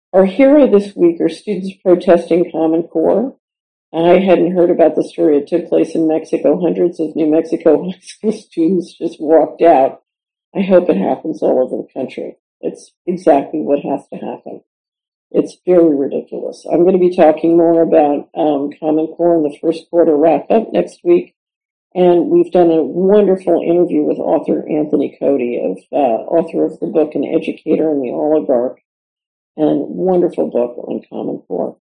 Our hero this week are students protesting Common Core. I hadn't heard about the story. It took place in Mexico. Hundreds of New Mexico high school students just walked out. I hope it happens all over the country. It's exactly what has to happen. It's very ridiculous. I'm going to be talking more about Common Core in the first quarter wrap up next week. And we've done a wonderful interview with author Anthony Cody, author of the book An Educator and the Oligarch, and wonderful book on Common Core.